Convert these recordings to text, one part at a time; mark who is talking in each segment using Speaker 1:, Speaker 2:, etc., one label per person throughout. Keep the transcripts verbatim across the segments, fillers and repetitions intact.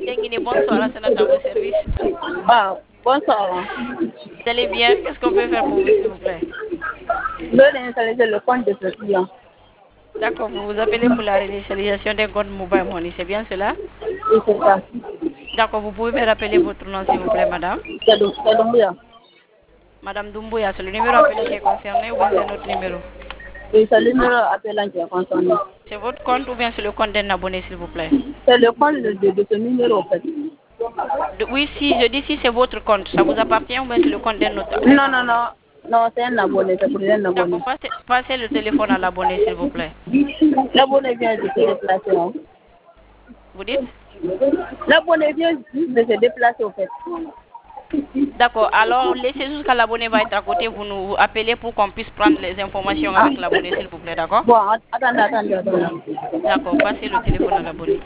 Speaker 1: Bienvenue, bonsoir, à à vos services.
Speaker 2: Ah, bonsoir.
Speaker 1: Vous allez bien? Qu'est-ce qu'on peut faire pour vous, s'il vous plaît?
Speaker 2: Je vais réinitialiser le compte de ce client.
Speaker 1: D'accord, vous vous appelez pour la réinitialisation des comptes mobile money, c'est bien cela?
Speaker 2: Oui, c'est ça.
Speaker 1: D'accord, vous pouvez me rappeler votre nom, s'il vous plaît, madame?
Speaker 2: C'est Dou- c'est Doumbouya.
Speaker 1: Madame Doumbouya, c'est le numéro appelé qui est concerné ou bien c'est un autre numéro?
Speaker 2: Oui, c'est le numéro appelant qui est concerné.
Speaker 1: C'est votre compte ou bien c'est le compte d'un abonné, s'il vous plaît?
Speaker 2: C'est le compte de, de, de ce numéro, en fait.
Speaker 1: De- oui, si, je dis si c'est votre compte, ça vous appartient ou bien c'est le compte d'un autre d'un
Speaker 2: Non, non,
Speaker 1: abonné?
Speaker 2: non. Non, c'est un abonné, c'est pour un abonné.
Speaker 1: D'accord, passez, passez le téléphone à l'abonné, s'il vous plaît.
Speaker 2: L'abonné vient de se déplacer. Hein.
Speaker 1: Vous dites?
Speaker 2: L'abonné vient juste de se déplacer, en fait.
Speaker 1: D'accord, alors laissez jusqu'à l'abonné va être à côté, vous nous appelez pour qu'on puisse prendre les informations
Speaker 2: Ah.
Speaker 1: avec l'abonné, s'il vous plaît, d'accord?
Speaker 2: Bon, att- attendez, attendez, attendez.
Speaker 1: D'accord, passez le téléphone à l'abonné.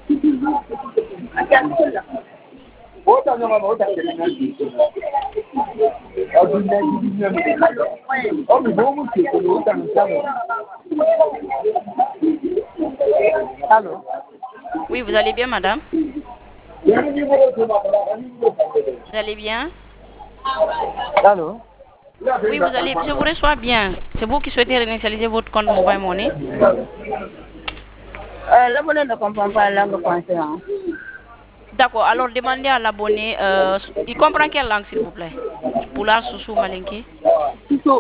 Speaker 2: Allô?
Speaker 1: Oui, vous allez bien, madame? Vous allez bien?
Speaker 2: Allô?
Speaker 1: Oui, vous allez, je vous reçois bien. C'est vous qui souhaitez réinitialiser votre compte mobile money?
Speaker 2: Euh, l'abonné ne comprend pas la langue française. Hein.
Speaker 1: D'accord, alors demandez à l'abonné, euh, il comprend quelle langue, s'il vous plaît? Poulard, Soussou, Malinké?
Speaker 2: Tutu,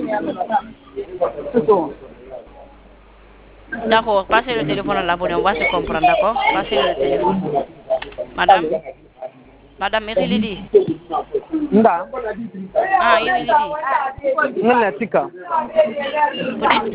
Speaker 2: Tutu.
Speaker 1: D'accord, passez le téléphone à l'abonné, on va se comprendre, d'accord? Passez le téléphone. Madame? Madame Irilidi?
Speaker 2: Nda.
Speaker 1: Ah, Irilidi.
Speaker 2: Ngala tika.
Speaker 1: Vous dites?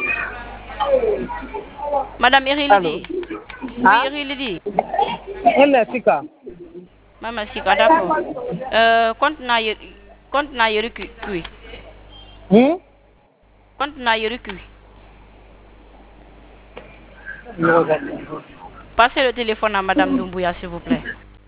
Speaker 1: Madame
Speaker 2: Allô?
Speaker 1: Irilidi? Oui,
Speaker 2: Ah?
Speaker 1: Irilidi.
Speaker 2: Ngala tika.
Speaker 1: Maman Sika, d'accord. Euh, compte na yer, compte na yeri kui. kui.
Speaker 2: Hmm?
Speaker 1: Compte na yeri kui. Passez le téléphone à Madame Doumbouya, s'il vous plaît.